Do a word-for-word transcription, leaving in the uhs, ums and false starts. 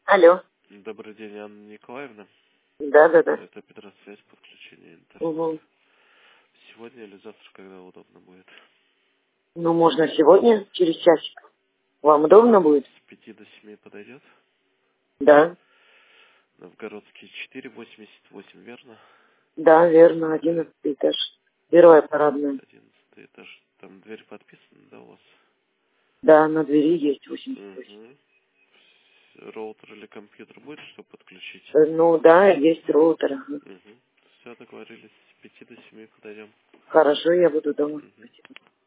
Алло. Добрый день, Анна Николаевна. Да, да, да. Это Петросвязь, подключение интернета. Угу. Сегодня или завтра, когда удобно будет? Ну, можно сегодня, через часик. Вам удобно будет? С пяти до семи подойдет? Да. Новгородский четыре восемьдесят восемь, верно? Да, верно, одиннадцатый этаж. Первая парадная. Одиннадцатый этаж. Там дверь подписана, да, у вас? Да, на двери есть восемьдесят восемь. Угу. Роутер или компьютер будет, чтобы подключить? Э, Ну, да, есть роутер. Ага. Угу. Все, договорились. С пяти до семи подойдем. Хорошо, я буду дома. Угу. Спасибо.